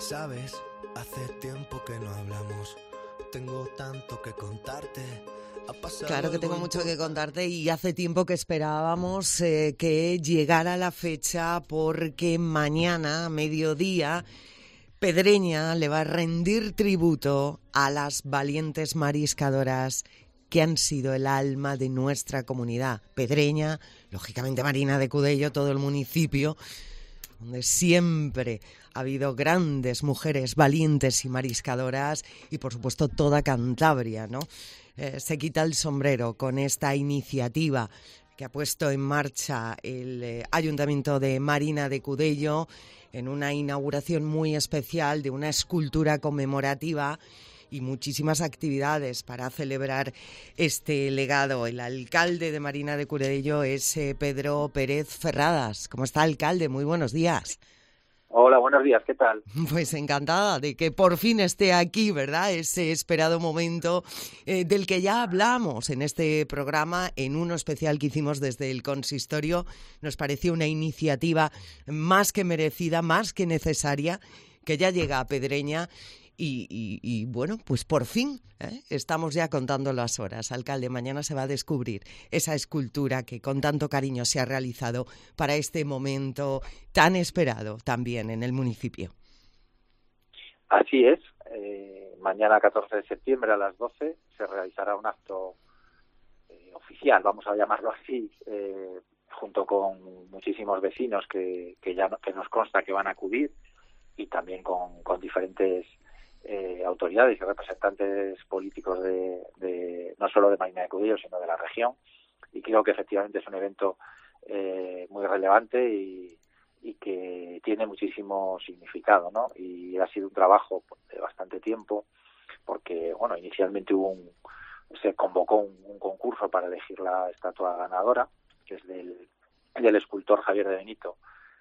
Sabes, hace tiempo que no hablamos. Tengo tanto que contarte. Claro que tengo mucho que contarte y hace tiempo que esperábamos que llegara la fecha porque mañana, a mediodía, Pedreña le va a rendir tributo a las valientes mariscadoras que han sido el alma de nuestra comunidad. Pedreña, lógicamente Marina de Cudello, todo el municipio, donde siempre ha habido grandes mujeres valientes y mariscadoras y, por supuesto, toda Cantabria, ¿no? Se quita el sombrero con esta iniciativa que ha puesto en marcha el Ayuntamiento de Marina de Cudello en una inauguración muy especial de una escultura conmemorativa y muchísimas actividades para celebrar este legado. El alcalde de Marina de Cudello es Pedro Pérez Ferradas. ¿Cómo está, alcalde? Muy buenos días. Hola, buenos días, ¿qué tal? Pues encantada de que por fin esté aquí, ¿verdad? Ese esperado momento del que ya hablamos en este programa, en uno especial que hicimos desde el consistorio. Nos pareció una iniciativa más que merecida, más que necesaria, que ya llega a Pedreña. Y bueno, pues por fin estamos ya contando las horas. Alcalde, mañana se va a descubrir esa escultura que con tanto cariño se ha realizado para este momento tan esperado también en el municipio. Así es. Mañana 14 de septiembre a las 12 se realizará un acto oficial, vamos a llamarlo así, junto con muchísimos vecinos que nos consta que van a acudir y también con diferentes autoridades y representantes políticos de no solo de Marina de Cudello, sino de la región, y creo que efectivamente es un evento muy relevante y que tiene muchísimo significado, ¿no? Y ha sido un trabajo de bastante tiempo, porque bueno, inicialmente se convocó un concurso para elegir la estatua ganadora, que es del escultor Javier de Benito,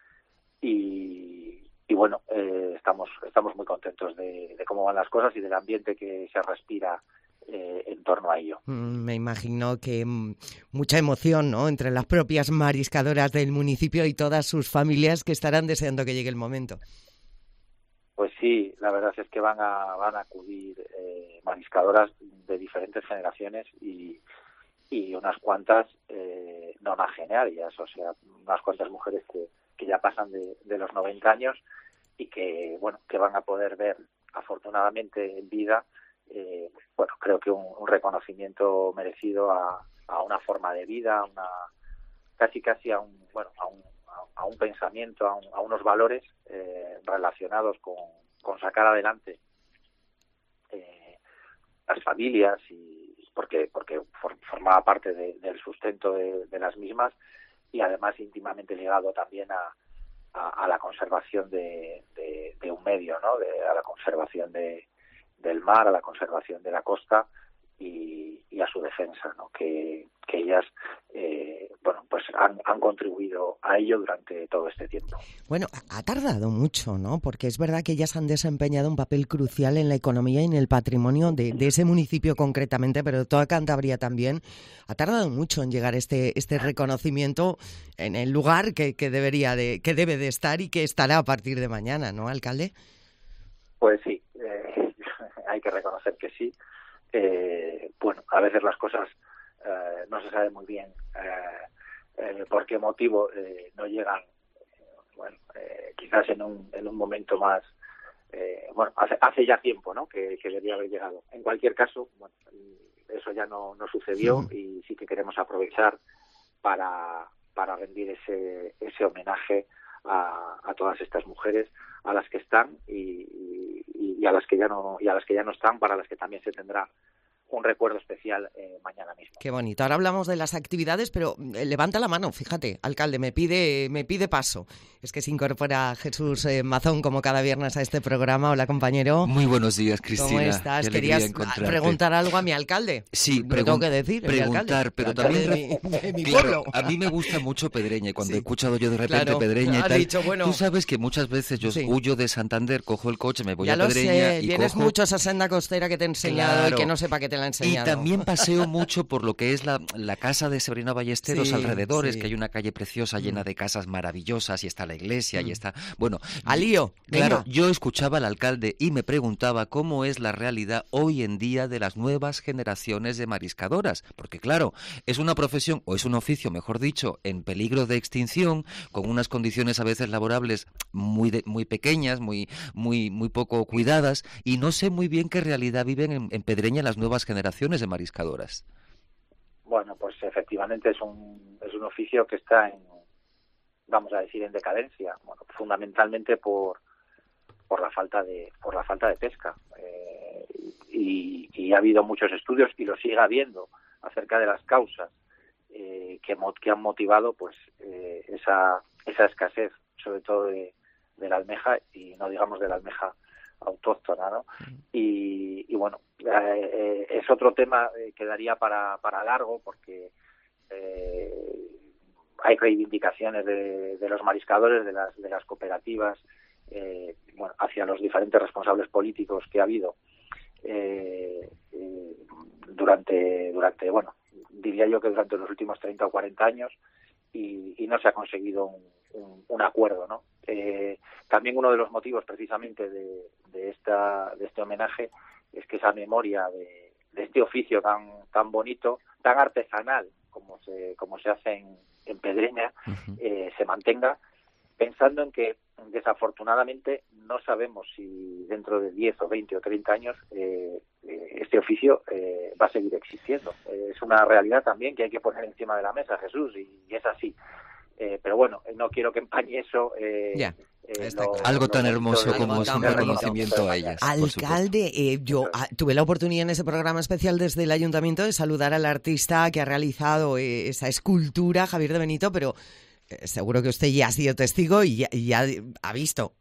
y bueno, estamos muy contentos de cómo van las cosas y del ambiente que se respira en torno a ello. Me imagino que mucha emoción, ¿no?, entre las propias mariscadoras del municipio y todas sus familias que estarán deseando que llegue el momento. Pues sí, la verdad es que van a acudir mariscadoras de diferentes generaciones y unas cuantas nonagenarias, o sea, unas cuantas mujeres que ya pasan de los 90 años y que van a poder ver afortunadamente en vida, creo que un reconocimiento merecido a una forma de vida, casi a un pensamiento, a unos valores relacionados con sacar adelante las familias, y porque formaba parte del sustento de las mismas, y además íntimamente ligado también a la conservación de un medio, ¿no? A la conservación del mar, a la conservación de la costa y a su defensa, ¿no? Que ellas pues han contribuido a ello durante todo este tiempo. Bueno, ha tardado mucho, ¿no? Porque es verdad que ellas han desempeñado un papel crucial en la economía y en el patrimonio de ese municipio concretamente, pero de toda Cantabria también. Ha tardado mucho en llegar este reconocimiento en el lugar que debe de estar y que estará a partir de mañana, ¿no, alcalde? Pues sí, hay que reconocer que sí. A veces las cosas no se sabe muy bien por qué motivo no llegan, quizás en un momento más, hace ya tiempo, ¿no?, que debería haber llegado. En cualquier caso, eso ya no sucedió, y sí que queremos aprovechar para rendir ese homenaje a todas estas mujeres, a las que están y a las que ya no están, para las que también se tendrá un recuerdo especial mañana mismo. Qué bonito. Ahora hablamos de las actividades, pero levanta la mano, fíjate, alcalde, me pide paso. Es que se incorpora Jesús Mazón como cada viernes a este programa. Hola, compañero. Muy buenos días, Cristina. ¿Cómo estás? ¿Querías preguntar algo a mi alcalde? Sí, lo tengo que decir. Preguntar, pero también de mi claro, pueblo. a mí me gusta mucho Pedreña, y cuando he escuchado yo de repente claro, Pedreña y tal, dicho, tú sabes que muchas veces yo huyo de Santander, cojo el coche, me voy ya a Pedreña sé, y tienes cojo... mucho esa senda costera que te he enseñado, Claro. y que no sepa que te la la ha enseñado. Y también paseo mucho por lo que es la casa de Severino Ballesteros, alrededores, que hay una calle preciosa llena de casas maravillosas, y está la iglesia, y está... Bueno, ¡al lío! Claro, yo escuchaba al alcalde y me preguntaba cómo es la realidad hoy en día de las nuevas generaciones de mariscadoras, porque claro, es una profesión, o es un oficio, mejor dicho, en peligro de extinción, con unas condiciones a veces laborables muy pequeñas, muy poco cuidadas, y no sé muy bien qué realidad viven en Pedreña las nuevas generaciones de mariscadoras. Bueno, pues efectivamente es un oficio que está vamos a decir, en decadencia, bueno, fundamentalmente por la falta de pesca, y ha habido muchos estudios, y lo sigue habiendo, acerca de las causas que han motivado pues esa escasez, sobre todo de la almeja, y no digamos de la almeja autóctona, ¿no? Y bueno, es otro tema que daría para largo, porque hay reivindicaciones de los mariscadores, de las cooperativas, bueno, hacia los diferentes responsables políticos que ha habido durante bueno, diría yo que durante los últimos 30 o 40 años, y no se ha conseguido un acuerdo, ¿no? También uno de los motivos precisamente de este homenaje es que esa memoria de este oficio tan bonito, tan artesanal como se hace en Pedreña, se mantenga, pensando en que desafortunadamente no sabemos si dentro de 10 o 20 o 30 años este oficio va a seguir existiendo. Es una realidad también que hay que poner encima de la mesa, Jesús, y es así. Pero bueno, no quiero que empañe eso. Algo tan hermoso como es un reconocimiento a ellas. Alcalde, yo tuve la oportunidad en ese programa especial desde el Ayuntamiento de saludar al artista que ha realizado esa escultura, Javier de Benito, pero seguro que usted ya ha sido testigo y ya ha visto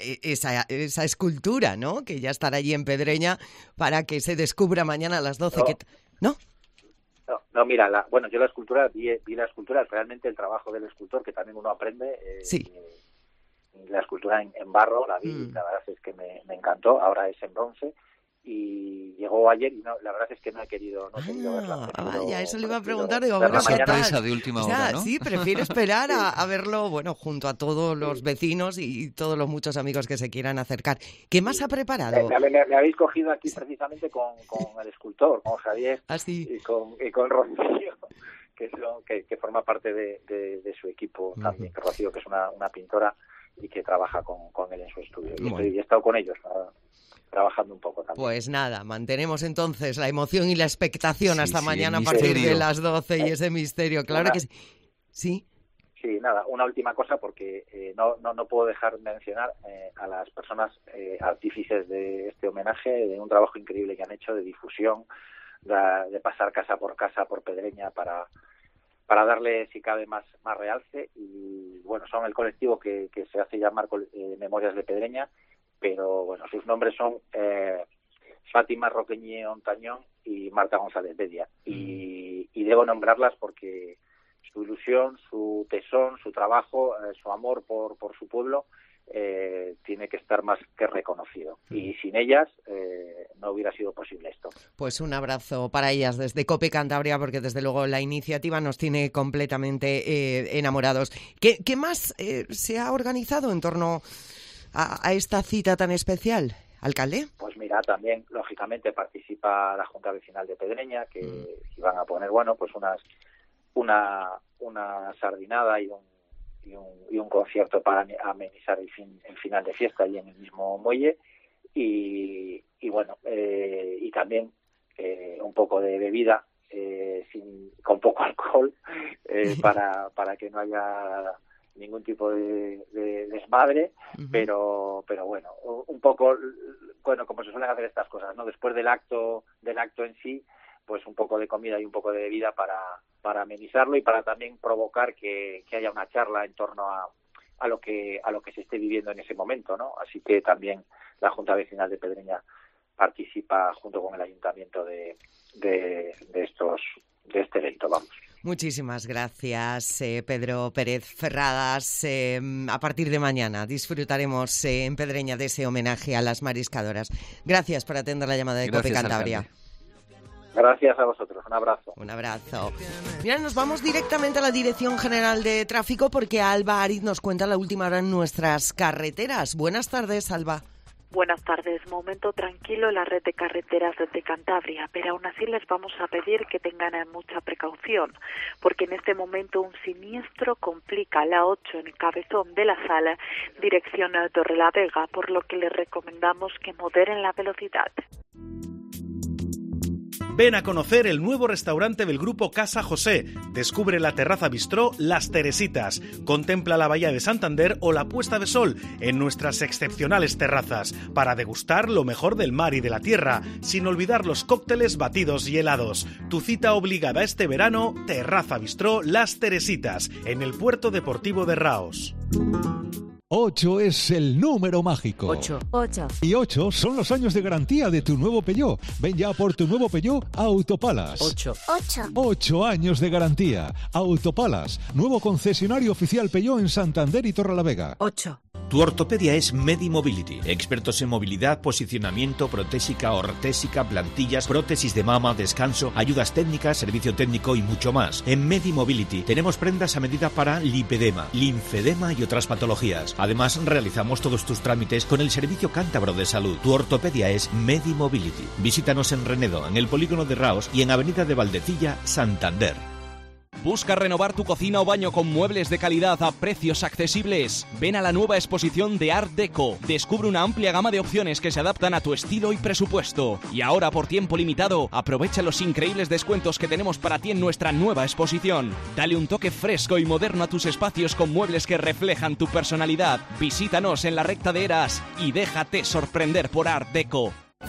esa escultura, ¿no? Que ya estará allí en Pedreña para que se descubra mañana a las 12. ¿No? No, mira, yo la escultura, vi la escultura, realmente el trabajo del escultor, que también uno aprende. Sí. La escultura en barro, la vi, la verdad es que me encantó, ahora es en bronce, y llegó ayer, y la verdad es que no he querido verla. Vaya, eso le iba a preguntar, digo, una sorpresa de última hora, ¿no? Sí, prefiero esperar a verlo, bueno, junto a todos los vecinos y todos los muchos amigos que se quieran acercar. ¿Qué más ha preparado? Me habéis cogido aquí precisamente con el escultor, con Javier, y con Rocío, que forma parte de su equipo también, Rocío, que es una pintora y que trabaja con él en su estudio. Y he estado con ellos trabajando un poco también. Pues nada, mantenemos entonces la emoción y la expectación hasta mañana a partir de las 12 y ese misterio, claro que sí. ¿Sí? Sí, nada, una última cosa, porque no puedo dejar de mencionar a las personas artífices de este homenaje, de un trabajo increíble que han hecho de difusión, de pasar casa por Pedreña para darle, si cabe, más realce. Y bueno, son el colectivo que se hace llamar Memorias de Pedreña, pero bueno, sus nombres son Fátima Roqueñé Ontañón y Marta González Bedia, y debo nombrarlas porque su ilusión, su tesón, su trabajo, su amor por su pueblo tiene que estar más que reconocido, y sin ellas no hubiera sido posible esto. Pues un abrazo para ellas desde COPE Cantabria, porque desde luego la iniciativa nos tiene completamente enamorados. ¿Qué más se ha organizado en torno a esta cita tan especial, alcalde? Pues mira, también lógicamente participa la Junta Vecinal de Pedreña, que van a poner, bueno, pues una sardinada y un concierto para amenizar el final de fiesta allí en el mismo muelle, y bueno, y también un poco de bebida con poco alcohol, para que no haya ningún tipo de desmadre, pero bueno, un poco, bueno, como se suelen hacer estas cosas, ¿no? Después del acto en sí, pues un poco de comida y un poco de bebida para amenizarlo, y para también provocar que haya una charla en torno a lo que se esté viviendo en ese momento, ¿no? Así que también la Junta Vecinal de Pedreña participa junto con el Ayuntamiento de este evento, vamos. Muchísimas gracias, Pedro Pérez Ferradas. A partir de mañana disfrutaremos en Pedreña de ese homenaje a las mariscadoras. Gracias por atender la llamada de COPE Cantabria. Alcalde. Gracias a vosotros, un abrazo. Un abrazo. Mira, nos vamos directamente a la Dirección General de Tráfico porque Alba Ariz nos cuenta la última hora en nuestras carreteras. Buenas tardes, Alba. Buenas tardes. Momento tranquilo en la red de carreteras de Cantabria, pero aún así les vamos a pedir que tengan mucha precaución, porque en este momento un siniestro complica la 8 en Cabezón de la Sala, dirección Torrelavega, por lo que les recomendamos que moderen la velocidad. Ven a conocer el nuevo restaurante del Grupo Casa José. Descubre la terraza bistró Las Teresitas. Contempla la bahía de Santander o la puesta de sol en nuestras excepcionales terrazas para degustar lo mejor del mar y de la tierra, sin olvidar los cócteles, batidos y helados. Tu cita obligada este verano, Terraza Bistró Las Teresitas, en el Puerto Deportivo de Raos. 8 es el número mágico. 8. Y 8 son los años de garantía de tu nuevo Peugeot. Ven ya por tu nuevo Peugeot a Autopalas. 8 años de garantía. Autopalas, nuevo concesionario oficial Peugeot en Santander y Torrelavega. 8. Tu ortopedia es Medimobility. Expertos en movilidad, posicionamiento, protésica, ortésica, plantillas, prótesis de mama, descanso, ayudas técnicas, servicio técnico y mucho más. En Medimobility tenemos prendas a medida para lipedema, linfedema y otras patologías. Además, realizamos todos tus trámites con el Servicio Cántabro de Salud. Tu ortopedia es Medimobility. Visítanos en Renedo, en el Polígono de Raos y en Avenida de Valdecilla, Santander. ¿Busca renovar tu cocina o baño con muebles de calidad a precios accesibles? Ven a la nueva exposición de Art Deco. Descubre una amplia gama de opciones que se adaptan a tu estilo y presupuesto. Y ahora, por tiempo limitado, aprovecha los increíbles descuentos que tenemos para ti en nuestra nueva exposición. Dale un toque fresco y moderno a tus espacios con muebles que reflejan tu personalidad. Visítanos en la recta de Eras y déjate sorprender por Art Deco.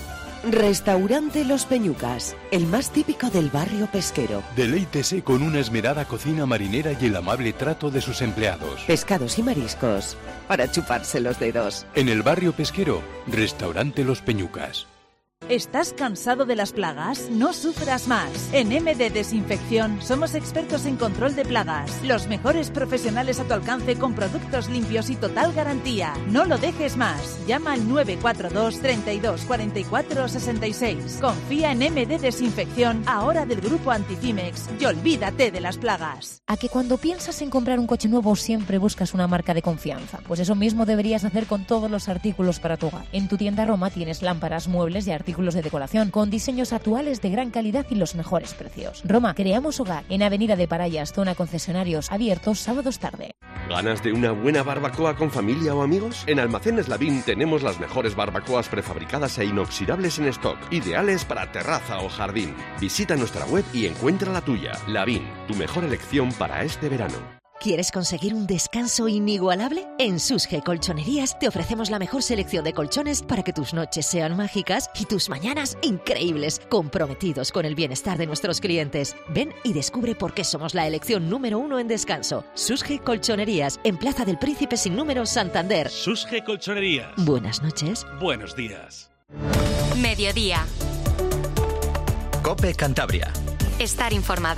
Restaurante Los Peñucas, el más típico del barrio pesquero. Deleítese con una esmerada cocina marinera y el amable trato de sus empleados. Pescados y mariscos, para chuparse los dedos. En el barrio pesquero, Restaurante Los Peñucas. ¿Estás cansado de las plagas? No sufras más. En MD Desinfección somos expertos en control de plagas. Los mejores profesionales a tu alcance con productos limpios y total garantía. No lo dejes más. Llama al 942 32 44 66. Confía en MD Desinfección, ahora del grupo Antifimex, y olvídate de las plagas. ¿A que cuando piensas en comprar un coche nuevo siempre buscas una marca de confianza? Pues eso mismo deberías hacer con todos los artículos para tu hogar. En tu tienda Roma tienes lámparas, muebles y artículos de decoración con diseños actuales de gran calidad y los mejores precios. Roma, creamos hogar en Avenida de Parayas, zona concesionarios, abiertos sábados tarde. ¿Ganas de una buena barbacoa con familia o amigos? En Almacenes Lavín tenemos las mejores barbacoas prefabricadas e inoxidables en stock, ideales para terraza o jardín. Visita nuestra web y encuentra la tuya. Lavín, tu mejor elección para este verano. ¿Quieres conseguir un descanso inigualable? En Susge Colchonerías te ofrecemos la mejor selección de colchones para que tus noches sean mágicas y tus mañanas increíbles, comprometidos con el bienestar de nuestros clientes. Ven y descubre por qué somos la elección número 1 en descanso. Susge Colchonerías, en Plaza del Príncipe sin número, Santander. Susge Colchonerías. Buenas noches. Buenos días. Mediodía. COPE Cantabria. Estar informado.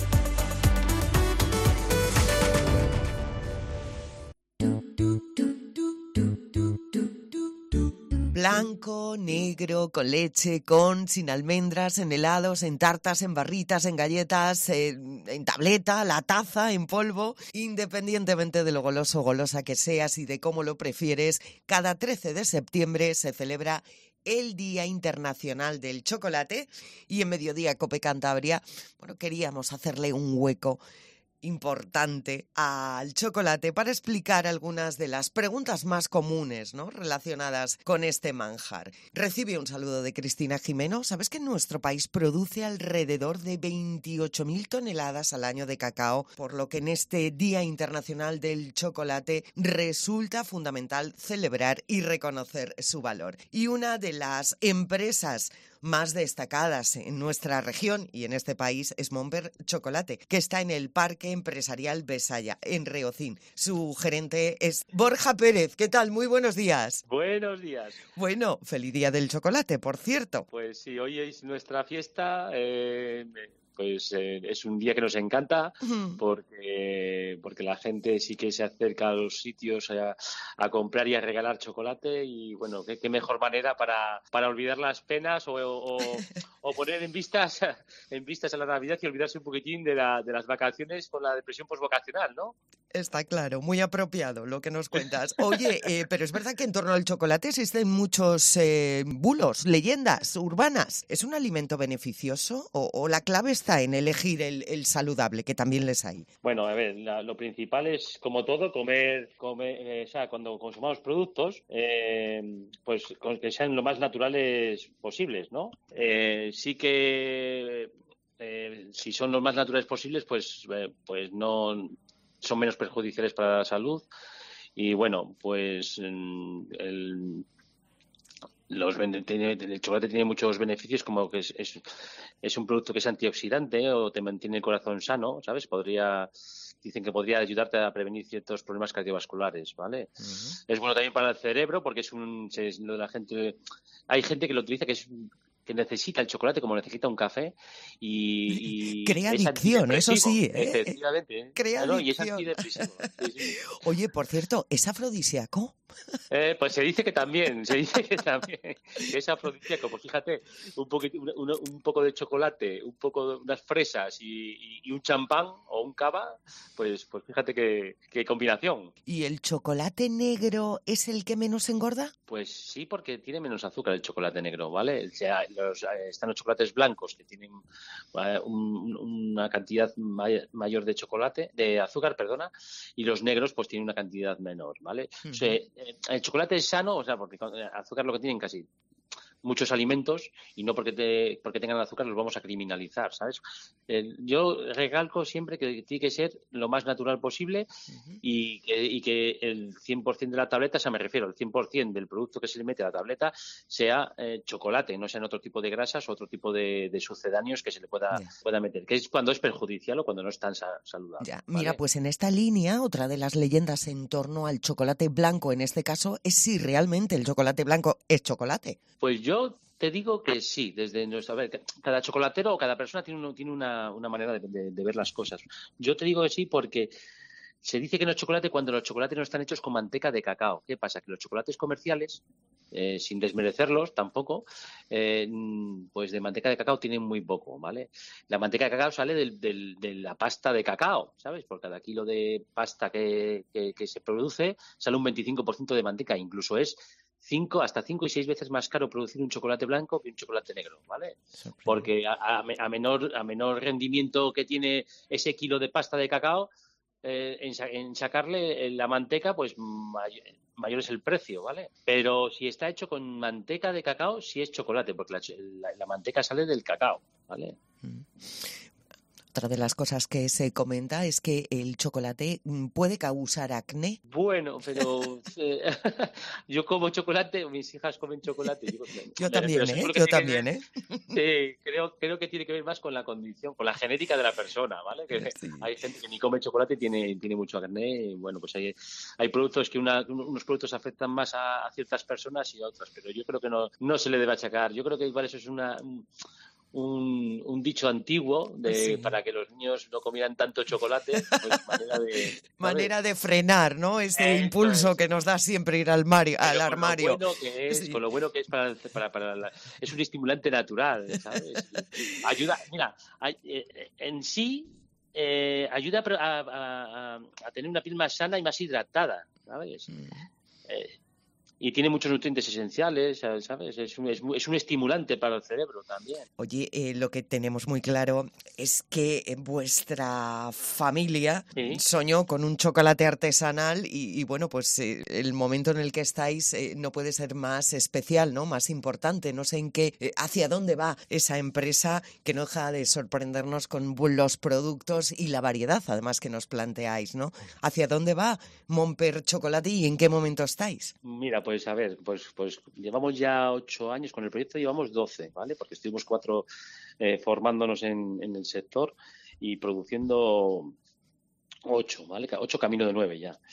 Blanco, negro, con leche, con, sin almendras, en helados, en tartas, en barritas, en galletas, en tableta, la taza, en polvo. Independientemente de lo goloso o golosa que seas y de cómo lo prefieres, cada 13 de septiembre se celebra el Día Internacional del Chocolate y en Mediodía COPE Cantabria, bueno, queríamos hacerle un hueco importante al chocolate para explicar algunas de las preguntas más comunes, ¿no?, relacionadas con este manjar. Recibe un saludo de Cristina Jimeno. ¿Sabes que nuestro país produce alrededor de 28.000 toneladas al año de cacao? Por lo que en este Día Internacional del Chocolate resulta fundamental celebrar y reconocer su valor. Y una de las empresas más destacadas en nuestra región y en este país es Montber Chocolate, que está en el Parque Empresarial Besaya, en Reocín. Su gerente es Borja Pérez. ¿Qué tal? Muy buenos días. Buenos días. Bueno, feliz Día del Chocolate, por cierto. Pues sí, hoy es nuestra fiesta. Es un día que nos encanta porque la gente sí que se acerca a los sitios a comprar y a regalar chocolate y bueno, qué mejor manera para olvidar las penas o o poner en vistas a la Navidad y olvidarse un poquitín de las vacaciones con la depresión posvocacional, ¿no? Está claro, muy apropiado lo que nos cuentas. Oye, pero es verdad que en torno al chocolate existen muchos bulos, leyendas urbanas. ¿Es un alimento beneficioso o la clave está en elegir el saludable, que también les hay? Bueno, a ver, lo principal es, como todo, comer, o sea, cuando consumamos productos, pues que sean lo más naturales posibles, ¿no? Sí que si son los más naturales posibles, pues no son menos perjudiciales para la salud. Y bueno, pues el chocolate tiene muchos beneficios, como que es un producto que es antioxidante o te mantiene el corazón sano, ¿sabes? Dicen que podría ayudarte a prevenir ciertos problemas cardiovasculares, ¿vale? Uh-huh. Es bueno también para el cerebro porque hay gente que lo utiliza que necesita el chocolate como necesita un café y crea adicción, eso sí, efectivamente. Crea adicción. Y es antidepresivo. Sí. Oye, por cierto, ¿es afrodisíaco? Pues se dice que también, que es afrodisíaco. Pues fíjate, un poco de chocolate, un poco de unas fresas y un champán o un cava, pues fíjate qué combinación. ¿Y el chocolate negro es el que menos engorda? Pues sí, porque tiene menos azúcar el chocolate negro, ¿vale? O sea, están los chocolates blancos que tienen una cantidad mayor de azúcar, y los negros pues tienen una cantidad menor, ¿vale? Uh-huh. O sea, el chocolate es sano, o sea, porque azúcar lo que tienen casi muchos alimentos y no porque tengan azúcar los vamos a criminalizar, ¿sabes? Yo recalco siempre que tiene que ser lo más natural posible uh-huh. y que el 100% de la tableta, o sea, me refiero al 100% del producto que se le mete a la tableta sea chocolate, no sean otro tipo de grasas o otro tipo de sucedáneos que se le pueda meter, que es cuando es perjudicial o cuando no es tan saludable. Ya. ¿Vale? Mira, pues en esta línea, otra de las leyendas en torno al chocolate blanco, en este caso, es si realmente el chocolate blanco es chocolate. Pues yo te digo que sí, cada chocolatero o cada persona tiene una manera de ver las cosas. Yo te digo que sí porque se dice que no es chocolate cuando los chocolates no están hechos con manteca de cacao. ¿Qué pasa? Que los chocolates comerciales, sin desmerecerlos tampoco, pues de manteca de cacao tienen muy poco, ¿vale? La manteca de cacao sale de la pasta de cacao, ¿sabes? Por cada kilo de pasta que se produce sale un 25% de manteca, incluso es hasta 5 y 6 veces más caro producir un chocolate blanco que un chocolate negro, ¿vale? Porque a menor rendimiento que tiene ese kilo de pasta de cacao, en sacarle la manteca, pues mayor es el precio, ¿vale? Pero si está hecho con manteca de cacao, sí es chocolate, porque la manteca sale del cacao, ¿vale? Otra de las cosas que se comenta es que el chocolate puede causar acné. Bueno, pero yo como chocolate, mis hijas comen chocolate. Yo también, Sí, creo que tiene que ver más con la condición, con la genética de la persona, ¿vale? Que sí. Hay gente que ni come chocolate y tiene mucho acné. Y bueno, pues hay productos que unos productos afectan más a ciertas personas y a otras, pero yo creo que no se le debe achacar. Yo creo que igual eso es un dicho antiguo para que los niños no comieran tanto chocolate, pues manera de frenar, ¿no? Ese impulso que nos da siempre ir al armario. Con lo bueno que es para es un estimulante natural, ¿sabes? Ayuda, mira, en sí ayuda a tener una piel más sana y más hidratada, ¿sabes? Y tiene muchos nutrientes esenciales, ¿sabes? Es un estimulante para el cerebro también. Oye, lo que tenemos muy claro es que vuestra familia soñó con un chocolate artesanal y bueno, pues el momento en el que estáis no puede ser más especial, ¿no? Más importante. No sé hacia dónde va esa empresa que no deja de sorprendernos con los productos y la variedad, además, que nos planteáis, ¿no? ¿Hacia dónde va Montper Chocolate y en qué momento estáis? Mira, pues a ver, pues llevamos ya 8 años con el proyecto, llevamos 12, ¿vale? Porque estuvimos 4 formándonos en el sector y produciendo 8, ¿vale? 8 camino de 9 ya.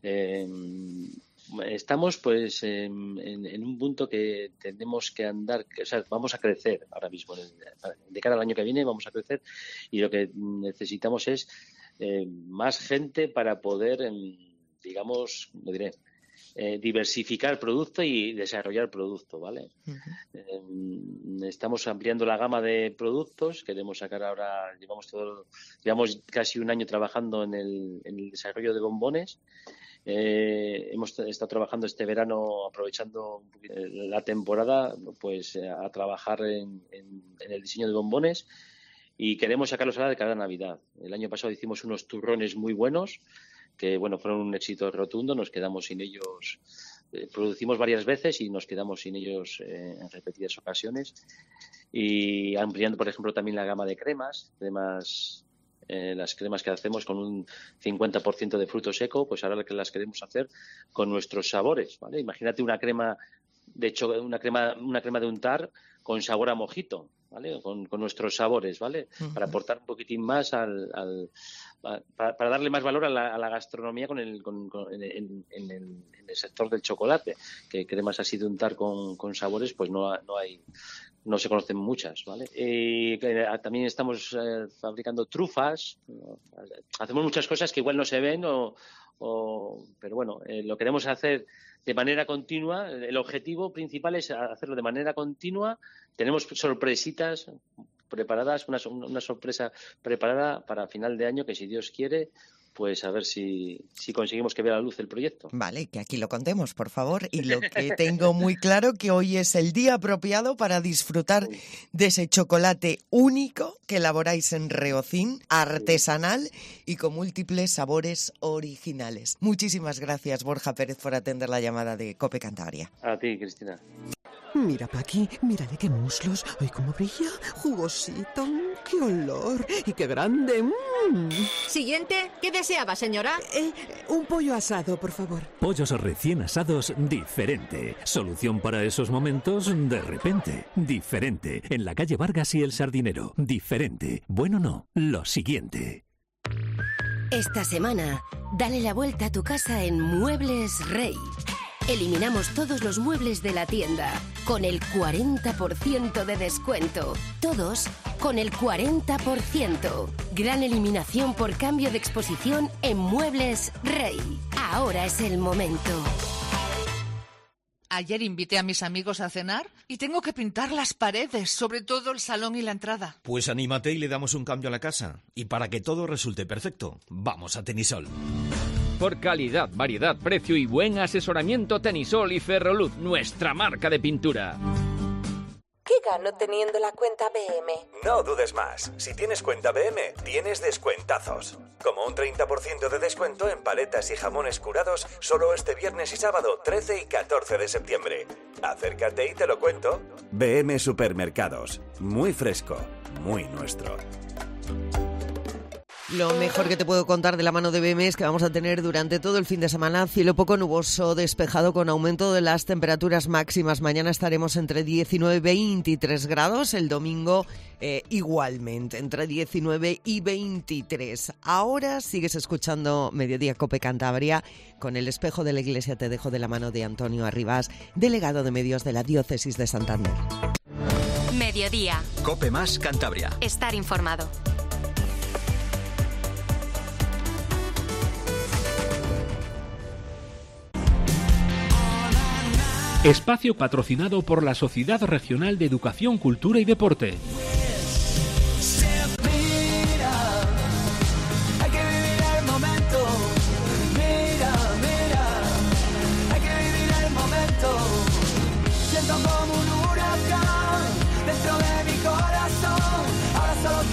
Estamos pues en un punto que tenemos que andar, o sea, vamos a crecer ahora mismo. De cara al año que viene vamos a crecer y lo que necesitamos es más gente para poder, digamos, lo diré, diversificar producto y desarrollar producto, ¿vale? Estamos ampliando la gama de productos. Queremos sacar ahora, llevamos casi un año trabajando en el desarrollo de bombones. Hemos estado trabajando este verano, aprovechando la temporada, pues a trabajar en el diseño de bombones, y queremos sacarlos ahora de cara a Navidad. El año pasado hicimos unos turrones muy buenos que, bueno, fueron un éxito rotundo. Nos quedamos sin ellos, producimos varias veces y nos quedamos sin ellos en repetidas ocasiones. Y ampliando, por ejemplo, también la gama de cremas, las cremas que hacemos con un 50% de fruto seco, pues ahora que las queremos hacer con nuestros sabores, ¿vale? Imagínate una crema de untar con sabor a mojito, ¿vale? Con nuestros sabores, ¿vale? Para aportar un poquitín más para darle más valor a la gastronomía en el sector del chocolate, que cremas así de untar con sabores, pues no se conocen muchas, ¿vale? También estamos fabricando trufas. Hacemos muchas cosas que igual no se ven, pero bueno, lo queremos hacer de manera continua. El objetivo principal es hacerlo de manera continua. Tenemos sorpresitas preparadas, una sorpresa preparada para final de año, que si Dios quiere, pues a ver si conseguimos que vea la luz el proyecto. Vale, que aquí lo contemos, por favor. Y lo que tengo muy claro, que hoy es el día apropiado para disfrutar de ese chocolate único que elaboráis en Reocín, artesanal y con múltiples sabores originales. Muchísimas gracias, Borja Pérez, por atender la llamada de COPE Cantabria. A ti, Cristina. Mira, Paqui, mírale qué muslos. ¡Ay, cómo brilla! Jugosito. ¡Qué olor! ¡Y qué grande! Siguiente. ¿Qué deseaba, señora? Un pollo asado, por favor. Pollos recién asados diferente. Solución para esos momentos de repente. Diferente. En la calle Vargas y El Sardinero. Diferente. Bueno, no. Lo siguiente. Esta semana, dale la vuelta a tu casa en Muebles Rey. Eliminamos todos los muebles de la tienda con el 40% de descuento. Todos con el 40%. Gran eliminación por cambio de exposición en Muebles Rey. Ahora es el momento. Ayer invité a mis amigos a cenar y tengo que pintar las paredes, sobre todo el salón y la entrada. Pues anímate y le damos un cambio a la casa. Y para que todo resulte perfecto, vamos a Tenisol. Por calidad, variedad, precio y buen asesoramiento, Tenisol y Ferroluz, nuestra marca de pintura. ¿Qué gano teniendo la cuenta BM? No dudes más. Si tienes cuenta BM, tienes descuentazos. Como un 30% de descuento en paletas y jamones curados solo este viernes y sábado, 13 y 14 de septiembre. Acércate y te lo cuento. BM Supermercados. Muy fresco, muy nuestro. Lo mejor que te puedo contar de la mano de BM es que vamos a tener durante todo el fin de semana cielo poco nuboso, despejado, con aumento de las temperaturas máximas. Mañana estaremos entre 19 y 23 grados, el domingo igualmente, entre 19 y 23. Ahora sigues escuchando Mediodía COPE Cantabria. Con el espejo de la iglesia te dejo de la mano de Antonio Arribas, delegado de medios de la Diócesis de Santander. Mediodía. COPE más Cantabria. Estar informado. Espacio patrocinado por la Sociedad Regional de Educación, Cultura y Deporte. Hay que vivir el momento. Mira, hay que vivir el momento. Siento como un huracán dentro de mi corazón. Ahora solo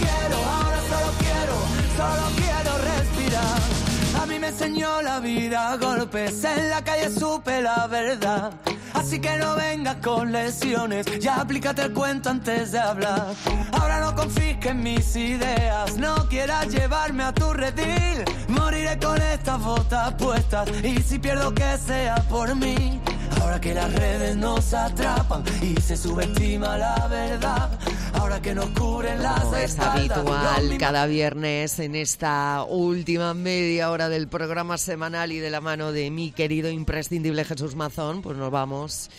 quiero respirar. A mí me enseñó la vida a golpes, en la calle supe la verdad. Así que no vengas con lesiones, ya aplícate el cuento antes de hablar. Ahora no confisques mis ideas, no quieras llevarme a tu redil. Moriré con estas botas puestas y si pierdo que sea por mí. Ahora que las redes nos atrapan y se subestima la verdad. Ahora que nos cubren las espaldas. Es habitual cada viernes en esta última media hora del programa semanal y de la mano de mi querido imprescindible Jesús Mazón, pues nos vamos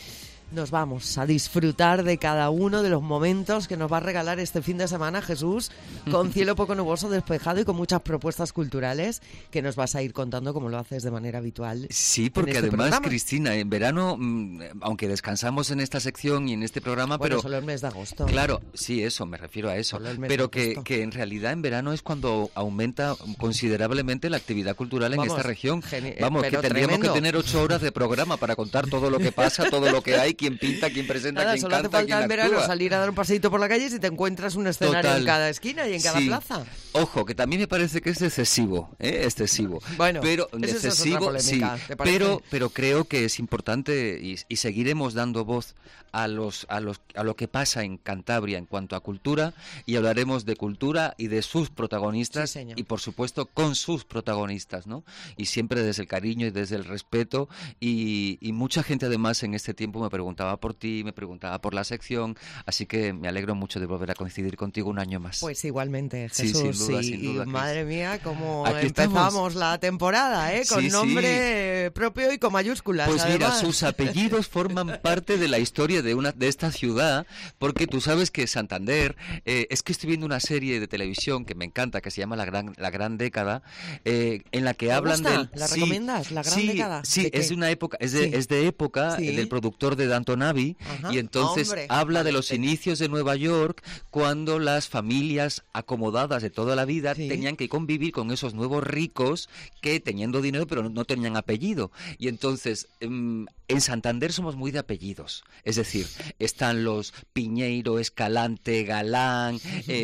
nos vamos a disfrutar de cada uno de los momentos que nos va a regalar este fin de semana Jesús, con cielo poco nuboso, despejado y con muchas propuestas culturales que nos vas a ir contando como lo haces de manera habitual. Sí, porque este además, programa. Cristina, en verano, aunque descansamos en esta sección y en este programa, Bueno, pero solo el mes de agosto. Claro, sí, eso, me refiero a eso. Pero que en realidad en verano es cuando aumenta considerablemente la actividad cultural en esta región. Vamos, que tendríamos que tener 8 horas de programa para contar todo lo que pasa, todo lo que hay, quién pinta, quién presenta, quién solo canta, hace falta quién en verano actúa. salir a dar un paseíto por la calle y si te encuentras un escenario en cada esquina y en cada plaza. Ojo, que también me parece que es excesivo, excesivo. Bueno, pero esa es otra polémica, sí, ¿te parece? pero creo que es importante y seguiremos dando voz a lo que pasa en Cantabria en cuanto a cultura, y hablaremos de cultura y de sus protagonistas, y por supuesto con sus protagonistas, ¿no? Y siempre desde el cariño y desde el respeto, y mucha gente además en este tiempo me preguntaba por ti, me preguntaba por la sección, así que me alegro mucho de volver a coincidir contigo un año más. Pues igualmente, Sí, Jesús, sin duda, Cris. madre mía, cómo Aquí empezamos estamos. la temporada, con Sí, nombre propio y con mayúsculas. Pues mira, además. sus apellidos forman parte de la historia de esta ciudad, porque tú sabes que Santander, es que estoy viendo una serie de televisión que me encanta, que se llama La Gran Década, en la que ¿Te hablan gusta? del... ¿La recomiendas? ¿La Gran Década? Sí, ¿De qué? es de una época, es Sí. de época Sí. del productor de Downton Abbey, Ajá. y entonces Hombre, habla de los inicios de Nueva York, cuando las familias acomodadas de toda la vida tenían que convivir con esos nuevos ricos que teniendo dinero pero no tenían apellido. Y entonces en Santander somos muy de apellidos, es decir, están los Piñeiro, Escalante, Galán,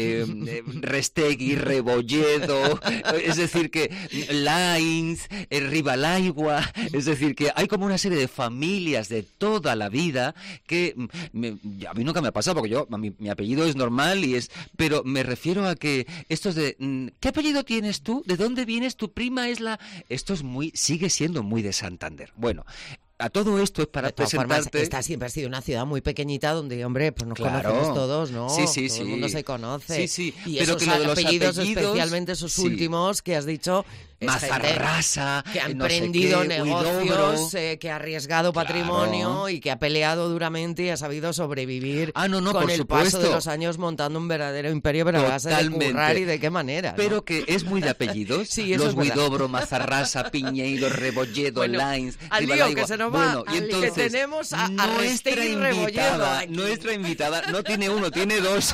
Restegui, Rebolledo, es decir que Lainz, Ribalaigua, es decir que hay como una serie de familias de toda la vida que a mí nunca me ha pasado, porque mi apellido es normal pero me refiero a que estos de ¿qué apellido tienes tú? ¿De dónde vienes? ¿Tu prima es la...? Esto sigue siendo muy de Santander. Bueno, a todo esto es para De todas formas, presentarte... esta siempre ha sido una ciudad muy pequeñita donde, hombre, pues nos Claro. conocemos todos, ¿no? Sí, Todo el mundo se conoce. Sí, sí. Y Pero esos que lo de los apellidos, apellidos, especialmente esos sí. últimos que has dicho, es Mazarrasa, gente que ha no sé emprendido qué, negocios, Huidobro. que ha arriesgado patrimonio Claro. y que ha peleado duramente y ha sabido sobrevivir no, con por el supuesto. paso de los años montando un verdadero imperio, pero a base de Totalmente. currar y de qué manera, ¿no? Pero que es muy de apellidos. Sí, eso los es verdad. Huidobro, Mazarrasa, Piñeiro, Rebolledo, Bueno, Lainz, al lío Ribalaigua. que se nos va, Bueno, y al lío. entonces, Que tenemos a nuestra Restegui Rebolledo aquí. Nuestra invitada no tiene uno, tiene dos.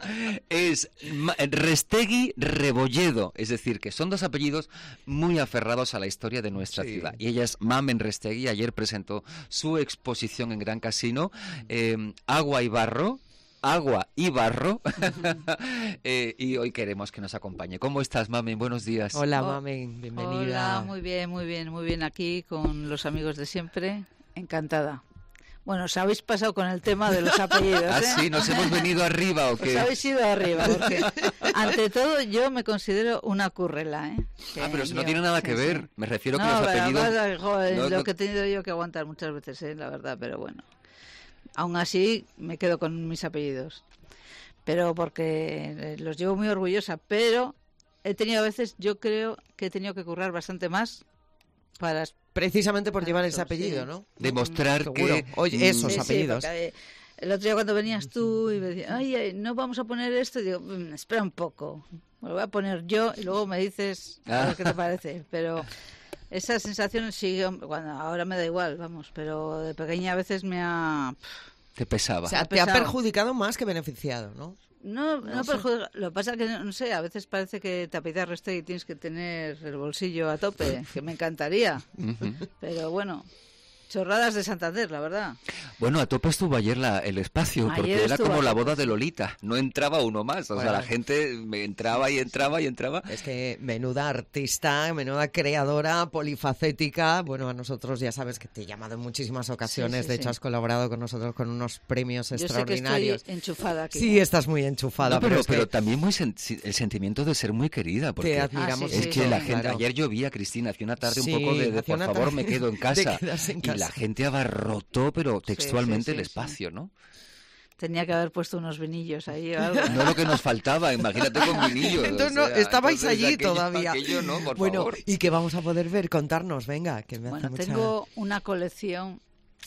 Es Restegui Rebolledo, es decir, que son dos apellidos muy aferrados a la historia de nuestra ciudad. Y ella es Mamen Restegui, ayer presentó su exposición en Gran Casino, Agua y Barro, y hoy queremos que nos acompañe. ¿Cómo estás, Mamen? Buenos días. Hola, Mamen, bienvenida. Hola, muy bien aquí con los amigos de siempre, encantada. Bueno, os habéis pasado con el tema de los apellidos, ¿Ah, sí? ¿Nos hemos venido arriba o qué? Os habéis ido arriba, porque ante todo yo me considero una currela, ¿eh? Pero eso no tiene nada que ver, me refiero que los pero apellidos... además, joder, No, lo que he tenido yo que aguantar muchas veces, la verdad, pero bueno. Aún así me quedo con mis apellidos, pero porque los llevo muy orgullosa, pero he tenido a veces, yo creo que he tenido que currar bastante más para... Precisamente por llevar ese apellido, ¿no? Demostrar Seguro. que... Oye, esos Sí, apellidos. porque, el otro día cuando venías tú y me decías, ay, no vamos a poner esto, y digo, espera un poco, me lo voy a poner yo y luego me dices a ver qué te parece, pero... Esa sensación sí, cuando ahora me da igual, vamos, pero de pequeña a veces me ha... Te pesaba. O sea, te ha perjudicado más que beneficiado, ¿no? No sé. perjudica. Lo que pasa es que, no sé, a veces parece que te apellidas Restegui y tienes que tener el bolsillo a tope, que me encantaría. Pero bueno, chorradas de Santander, la verdad. Bueno, a tope estuvo ayer el espacio, Ayer porque era estuvo como a la tope, boda de Lolita, no entraba uno más, o sea, Bueno. la gente entraba y entraba y entraba. Es que menuda artista, menuda creadora, polifacética. Bueno, a nosotros ya sabes que te he llamado en muchísimas ocasiones, Sí, de hecho sí. has colaborado con nosotros con unos premios Yo sé que extraordinarios. estoy enchufada aquí. Sí, estás muy enchufada, No, pero, es que pero también muy el sentimiento de ser muy querida, porque admiramos es que mucho, la gente, claro. ayer yo vi a Cristina, hacía una tarde Sí, un poco de hacía por una favor tarde me quedo en de casa, quedarse en y casa. la gente abarrotó, pero textualmente sí, el sí. espacio, ¿no? Tenía que haber puesto unos vinillos ahí o algo. No lo que nos faltaba, imagínate con vinillos. Entonces, o sea, estabais entonces allí aquello- todavía. aquello no, por bueno, favor. ¿y qué vamos a poder ver? Contarnos, venga, que me hace Bueno, mucha... tengo una colección.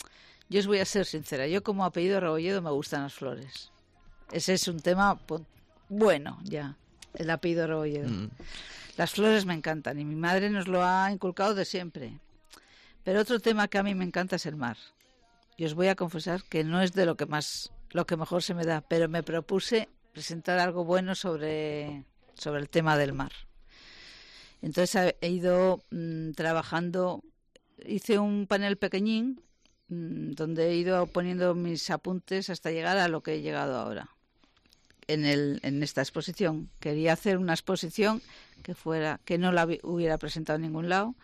Yo os voy a ser sincera, yo como apellido Rebolledo me gustan las flores. Ese es un tema bueno ya, el apellido Rebolledo. Las flores me encantan y mi madre nos lo ha inculcado de siempre. Pero otro tema que a mí me encanta es el mar. Y os voy a confesar que no es de lo que mejor se me da, pero me propuse presentar algo bueno sobre el tema del mar. Entonces he ido trabajando, hice un panel pequeñín donde he ido poniendo mis apuntes hasta llegar a lo que he llegado ahora en esta exposición. Quería hacer una exposición que no la hubiera presentado en ningún lado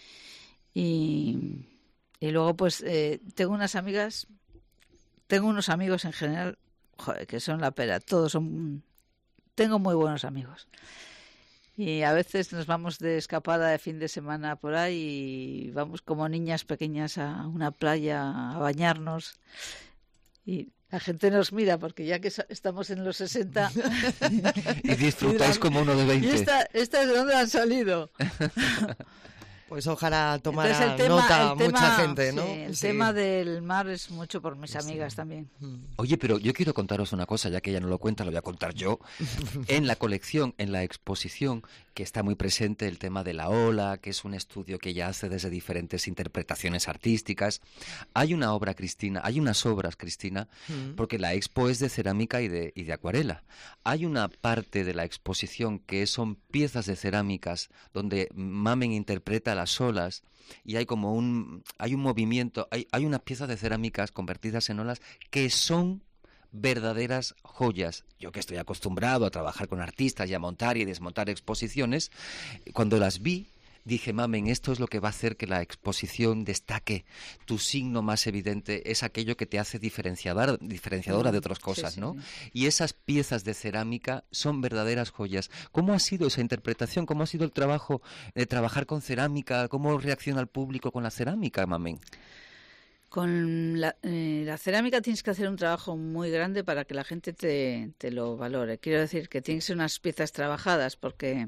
y luego pues tengo unos amigos en general, joder, que son la pera, tengo muy buenos amigos. Y a veces nos vamos de escapada de fin de semana por ahí y vamos como niñas pequeñas a una playa a bañarnos. Y la gente nos mira porque ya que estamos en los 60... y disfrutáis como uno de 20. ¿Y estas de dónde han salido? Pues ojalá tomara nota mucha gente, ¿no? Sí, el tema del mar es mucho por mis amigas también. Oye, pero yo quiero contaros una cosa, ya que ella no lo cuenta, lo voy a contar yo. En la colección, en la exposición, que está muy presente el tema de la ola, que es un estudio que ella hace desde diferentes interpretaciones artísticas. Hay una obra, Cristina, hay unas obras, Cristina, porque la expo es de cerámica y de acuarela. Hay una parte de la exposición que son piezas de cerámicas donde Mamen interpreta las olas y hay como un movimiento, hay unas piezas de cerámicas convertidas en olas que son verdaderas joyas. Yo que estoy acostumbrado a trabajar con artistas y a montar y desmontar exposiciones, cuando las vi dije, Mamen, esto es lo que va a hacer que la exposición destaque. Tu signo más evidente es aquello que te hace diferenciadora de otras cosas, ¿no? Y esas piezas de cerámica son verdaderas joyas. ¿Cómo ha sido esa interpretación? ¿Cómo ha sido el trabajo de trabajar con cerámica? ¿Cómo reacciona el público con la cerámica, Mamen? Con la cerámica tienes que hacer un trabajo muy grande para que la gente te lo valore. Quiero decir que tienen que ser unas piezas trabajadas porque...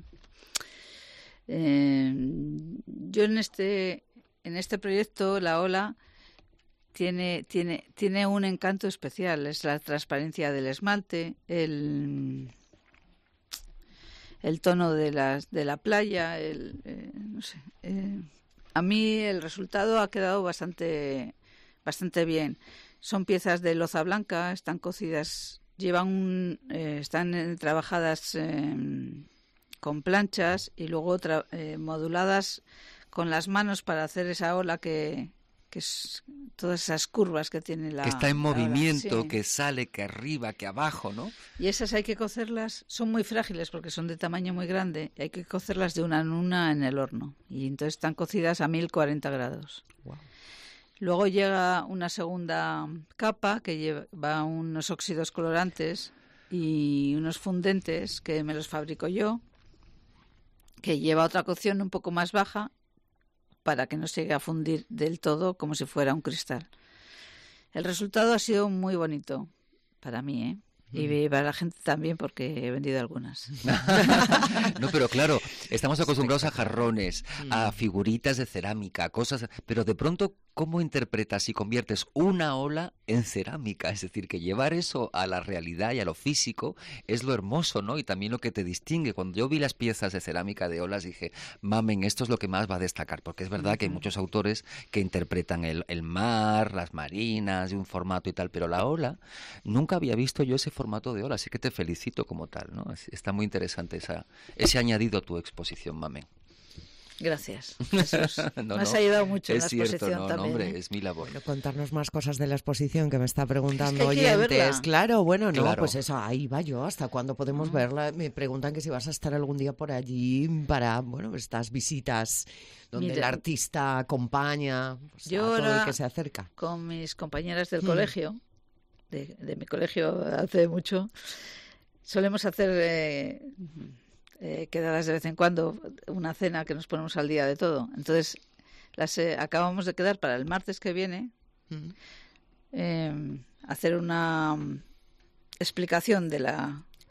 yo en este proyecto la ola tiene un encanto especial. Es la transparencia del esmalte, el tono de la playa, no sé. A mí el resultado ha quedado bastante bien. Son piezas de loza blanca, están cocidas, están trabajadas con planchas y luego moduladas con las manos para hacer esa ola que es todas esas curvas que tiene la... Que está en movimiento, sí. Que sale, que arriba, que abajo, ¿no? Y esas hay que cocerlas, son muy frágiles porque son de tamaño muy grande, y hay que cocerlas de una en una en el horno. Y entonces están cocidas a 1040 grados. Wow. Luego llega una segunda capa que lleva unos óxidos colorantes y unos fundentes que me los fabrico yo, que lleva otra cocción un poco más baja para que no se llegue a fundir del todo como si fuera un cristal. El resultado ha sido muy bonito para mí, ¿eh? Y para la gente también, porque he vendido algunas. No, pero claro, estamos acostumbrados a jarrones, a figuritas de cerámica, cosas, pero de pronto, ¿cómo interpretas y conviertes una ola en cerámica? Es decir, que llevar eso a la realidad y a lo físico es lo hermoso, ¿no? Y también lo que te distingue. Cuando yo vi las piezas de cerámica de olas dije, Mamen, esto es lo que más va a destacar, porque es verdad que hay muchos autores que interpretan el mar, las marinas, de un formato y tal, pero la ola, nunca había visto yo ese formato de ola, así que te felicito como tal, ¿no? Está muy interesante ese añadido a tu exposición, Mamen. Gracias, Jesús. Me has ayudado mucho en la exposición también. No, hombre, es mi labor. Bueno, contarnos más cosas de la exposición que me está preguntando oyentes. Claro, bueno, no, claro. Pues eso, ahí va yo. ¿Hasta cuándo podemos verla? Me preguntan que si vas a estar algún día por allí para, bueno, estas visitas donde el artista acompaña pues, yo a todo el que se acerca. Con mis compañeras del colegio, de mi colegio hace mucho, solemos hacer... quedadas de vez en cuando, una cena que nos ponemos al día de todo. Entonces, acabamos de quedar para el martes que viene hacer una explicación de la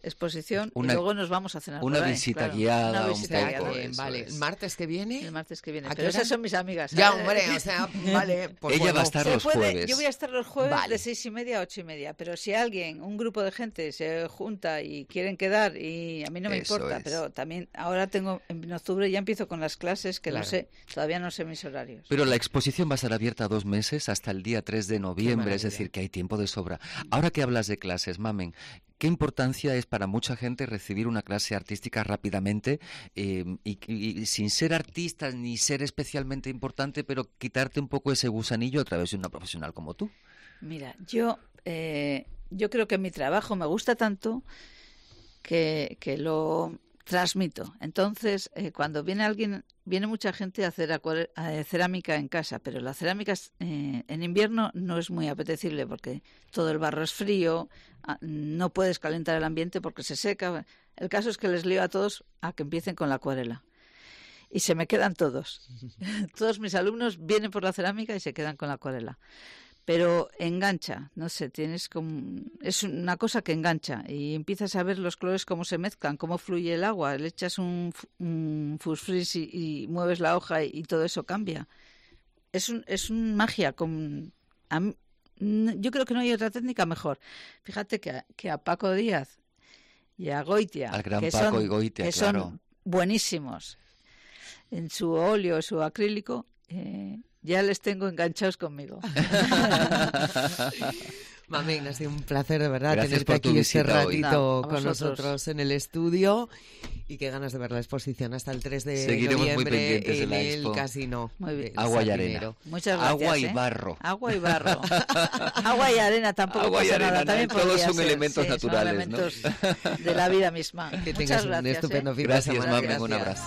exposición y luego nos vamos a cenar. Una visita guiada. Una visita guiada. Vale, ¿el martes que viene? El martes que viene. Pero esas son mis amigas. Ya, hombre, o sea, vale. Pues ella va a estar los jueves. Yo voy a estar los jueves de 6:30 a 8:30. Pero si un grupo de gente se junta y quieren quedar, y a mí no me importa, pero también ahora en octubre ya empiezo con las clases, que no sé, todavía no sé mis horarios. Pero la exposición va a estar abierta 2 meses hasta el día 3 de noviembre, es decir, que hay tiempo de sobra. Ahora que hablas de clases, Mamen, ¿qué importancia es para mucha gente recibir una clase artística rápidamente y sin ser artista ni ser especialmente importante, pero quitarte un poco ese gusanillo a través de una profesional como tú? Mira, yo creo que mi trabajo me gusta tanto que lo transmito. Entonces, cuando viene mucha gente a hacer cerámica en casa, pero la cerámica en invierno no es muy apetecible porque todo el barro es frío, no puedes calentar el ambiente porque se seca. El caso es que les lío a todos a que empiecen con la acuarela. Y se me quedan todos. Todos mis alumnos vienen por la cerámica y se quedan con la acuarela. Pero engancha, no sé, es una cosa que engancha y empiezas a ver los colores cómo se mezclan, cómo fluye el agua, le echas un fuzz frizz y mueves la hoja y todo eso cambia. Es magia. Yo creo que no hay otra técnica mejor. Fíjate que a Paco Díaz y a Goitia, al gran Paco y Goitia, que son buenísimos en su óleo, su acrílico, ya les tengo enganchados conmigo. Mamen, ha sido un placer de verdad Gracias tenerte aquí este ratito con nosotros en el estudio y qué ganas de ver la exposición hasta el 3 de Seguiremos noviembre muy pendientes de en la el expo. Casino. Muy bien. Agua y arena. Muchas gracias. Agua y barro. Agua y barro. Agua y arena tampoco Agua y pasa arena, nada. También todos son ser, elementos naturales, son elementos de la vida misma. Que Muchas tengas gracias. un estupendo fin de Gracias, semana. Mamen, un abrazo.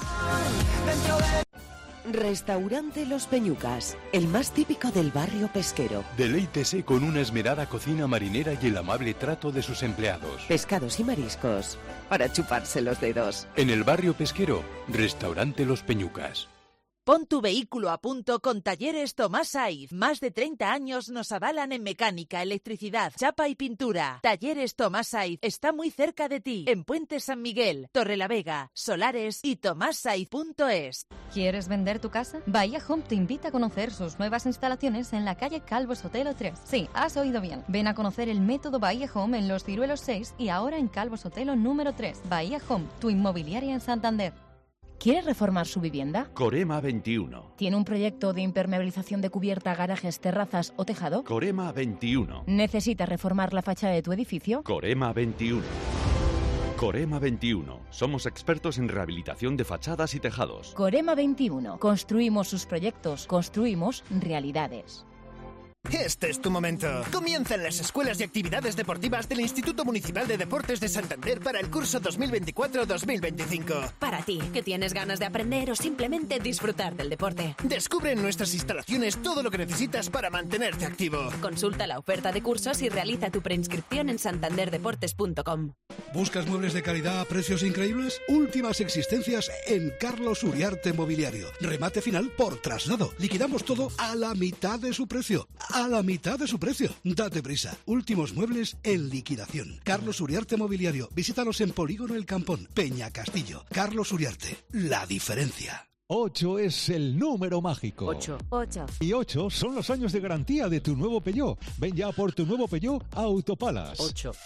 Restaurante Los Peñucas, el más típico del barrio pesquero. Deleítese con una esmerada cocina marinera y el amable trato de sus empleados. Pescados y mariscos, para chuparse los dedos. En el barrio pesquero, Restaurante Los Peñucas. Pon tu vehículo a punto con Talleres Tomás Saiz. Más de 30 años nos avalan en mecánica, electricidad, chapa y pintura. Talleres Tomás Saiz está muy cerca de ti, en Puente San Miguel, Torrelavega, Solares y tomassaiz.es. ¿Quieres vender tu casa? Bahía Home te invita a conocer sus nuevas instalaciones en la calle Calvo Sotelo 3. Sí, has oído bien. Ven a conocer el método Bahía Home en Los Ciruelos 6 y ahora en Calvo Sotelo número 3. Bahía Home, tu inmobiliaria en Santander. ¿Quiere reformar su vivienda? Corema 21. ¿Tiene un proyecto de impermeabilización de cubierta, garajes, terrazas o tejado? Corema 21. ¿Necesita reformar la fachada de tu edificio? Corema 21. Corema 21. Somos expertos en rehabilitación de fachadas y tejados. Corema 21. Construimos sus proyectos, construimos realidades. Este es tu momento. Comienzan las escuelas y actividades deportivas del Instituto Municipal de Deportes de Santander para el curso 2024-2025. Para ti, que tienes ganas de aprender o simplemente disfrutar del deporte. Descubre en nuestras instalaciones todo lo que necesitas para mantenerte activo. Consulta la oferta de cursos y realiza tu preinscripción en santanderdeportes.com. ¿Buscas muebles de calidad a precios increíbles? Últimas existencias en Carlos Uriarte Mobiliario. Remate final por traslado. Liquidamos todo a la mitad de su precio. A la mitad de su precio. Date prisa. Últimos muebles en liquidación. Carlos Uriarte Mobiliario. Visítanos en Polígono El Campón, Peña Castillo. Carlos Uriarte. La diferencia. 8 es el número mágico. 8. Y 8 son los años de garantía de tu nuevo Peugeot. Ven ya por tu nuevo Peugeot Autopalas.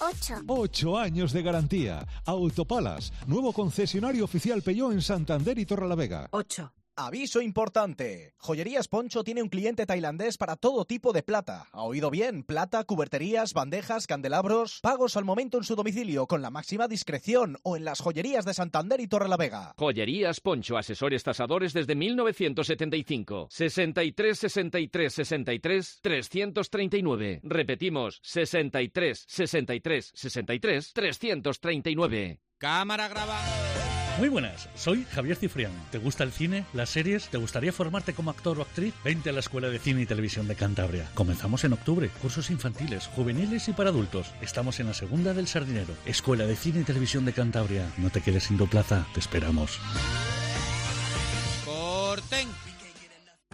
8 años de garantía. Autopalas, nuevo concesionario oficial Peugeot en Santander y Torrelavega. 8. Aviso importante. Joyerías Poncho tiene un cliente tailandés para todo tipo de plata. ¿Ha oído bien? Plata, cuberterías, bandejas, candelabros. Pagos al momento en su domicilio con la máxima discreción o en las joyerías de Santander y Torrelavega. Joyerías Poncho, asesores tasadores desde 1975. 63 63 63 339. Repetimos, 63 63 63 339. Cámara graba. Muy buenas, soy Javier Cifrián. ¿Te gusta el cine, las series? ¿Te gustaría formarte como actor o actriz? Vente a la Escuela de Cine y Televisión de Cantabria. Comenzamos en octubre. Cursos infantiles, juveniles y para adultos. Estamos en la segunda del Sardinero. Escuela de Cine y Televisión de Cantabria. No te quedes sin tu plaza. Te esperamos. ¡Corten!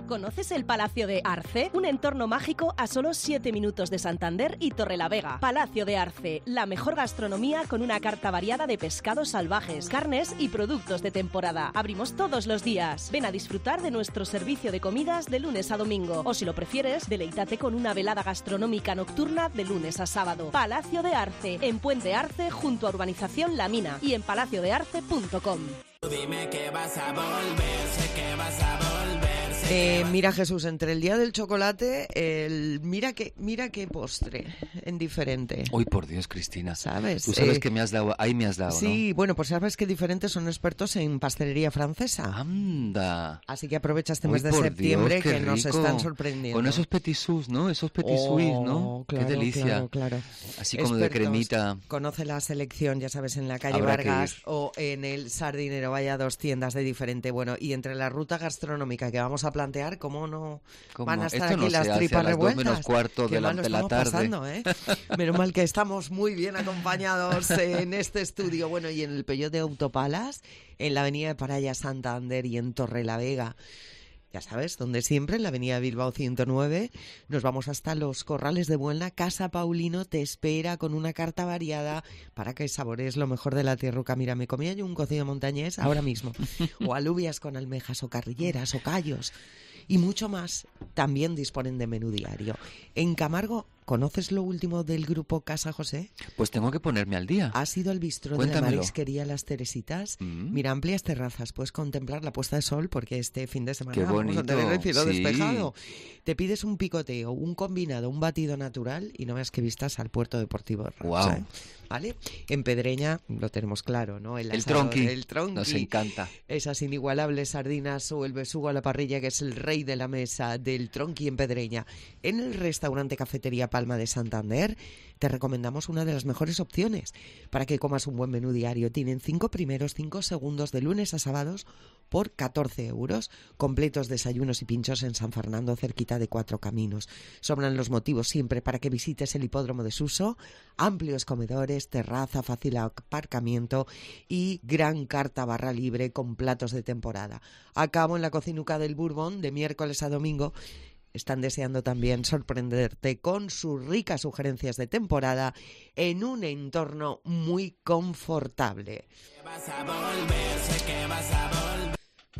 ¿Conoces el Palacio de Arce? Un entorno mágico a solo 7 minutos de Santander y Torrelavega. Palacio de Arce, la mejor gastronomía con una carta variada de pescados salvajes, carnes y productos de temporada. Abrimos todos los días. Ven a disfrutar de nuestro servicio de comidas de lunes a domingo. O si lo prefieres, deleítate con una velada gastronómica nocturna de lunes a sábado. Palacio de Arce, en Puente Arce, junto a Urbanización La Mina y en palaciodearce.com. Dime que vas a volver, sé que vas a volver. Mira, Jesús, entre el día del chocolate, mira qué postre en diferente. Uy, por Dios, Cristina. ¿Sabes? Tú sabes que me has dado, ahí me has dado, sí, ¿no? bueno, pues sabes que diferentes son expertos en pastelería francesa. ¡Anda! Así que aprovecha este mes de septiembre, Dios, que rico. nos están sorprendiendo. Con esos petit sous, ¿no? Esos petit suisse, ¿no? Claro, qué delicia. Claro. Así como de cremita. Conoce la selección, ya sabes, en la calle Habrá Vargas o en el Sardinero. Vaya a 2 tiendas de diferente. Bueno, y entre la ruta gastronómica que vamos a plantear, ¿cómo no van a estar Esto aquí no las se hace tripas a las 2 revueltas? menos cuarto de la tarde. Pasando, ¿eh? Menos mal que estamos muy bien acompañados en este estudio. Bueno, y en el Peugeot de Autopalas, en la avenida de Paraya Santander y en Torrelavega. Ya sabes, donde siempre, en la avenida Bilbao 109, nos vamos hasta Los Corrales de Buelna. Casa Paulino te espera con una carta variada para que sabores lo mejor de la tierruca. Mira, me comía yo un cocido montañés ahora mismo, o alubias con almejas, o carrilleras, o callos, y mucho más. También disponen de menú diario. En Camargo, ¿conoces lo último del grupo Casa José? Pues tengo que ponerme al día. ¿Has ido al bistró de la marisquería Las Teresitas? Mira, amplias terrazas, puedes contemplar la puesta de sol porque este fin de semana vamos a tener el cielo despejado. Te pides un picoteo, un combinado, un batido natural y no veas que vistas al puerto deportivo de Ramos, ¿vale? En Pedreña lo tenemos claro, ¿no? El tronqui. Nos encanta. Esas inigualables sardinas o el besugo a la parrilla, que es el rey de la mesa del tronqui en Pedreña. En el restaurante Cafetería Palma de Santander te recomendamos una de las mejores opciones para que comas un buen menú diario. Tienen 5 primeros, 5 segundos de lunes a sábados por 14 euros. Completos desayunos y pinchos en San Fernando, cerquita de 4 Caminos. Sobran los motivos siempre para que visites el hipódromo de Suso. Amplios comedores, terraza, fácil aparcamiento y gran carta barra libre con platos de temporada. A cabo en la Cocinuca del Bourbon de miércoles a domingo. Están deseando también sorprenderte con sus ricas sugerencias de temporada en un entorno muy confortable. Vas a volver, sé que vas a volver.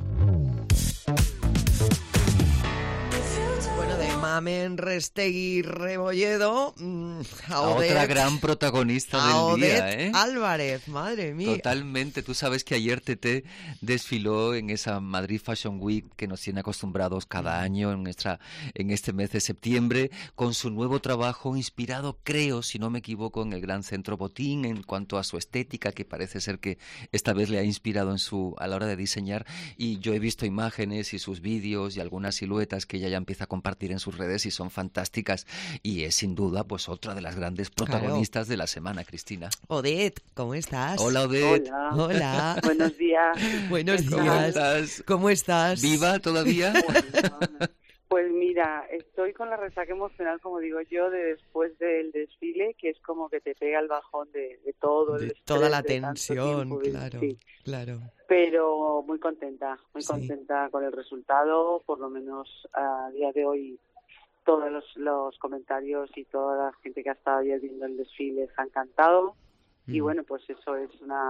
Bueno, de Mamen Restegui Rebolledo a otra gran protagonista del día, ¿eh? Álvarez, madre mía. Totalmente. Tú sabes que ayer Tete desfiló en esa Madrid Fashion Week que nos tiene acostumbrados cada año en este mes de septiembre, con su nuevo trabajo inspirado, creo, si no me equivoco, en el Gran Centro Botín en cuanto a su estética, que parece ser que esta vez le ha inspirado a la hora de diseñar. Y yo he visto imágenes y sus vídeos y algunas siluetas que ella ya empieza a compartir en sus redes y son fantásticas, y es sin duda pues otra de las grandes protagonistas de la semana, Cristina. Odette, ¿cómo estás? Hola, Odette. Hola. Buenos días. Buenos días. ¿Cómo estás? ¿Viva todavía? Pues mira, estoy con la resaca emocional, como digo yo, de después del desfile, que es como que te pega el bajón de todo el estrés, toda la de tensión, tiempo, claro, sí. claro. Pero muy contenta con el resultado, por lo menos a día de hoy. Todos los comentarios y toda la gente que ha estado ayer viendo el desfile se ha encantado. Y bueno, pues eso es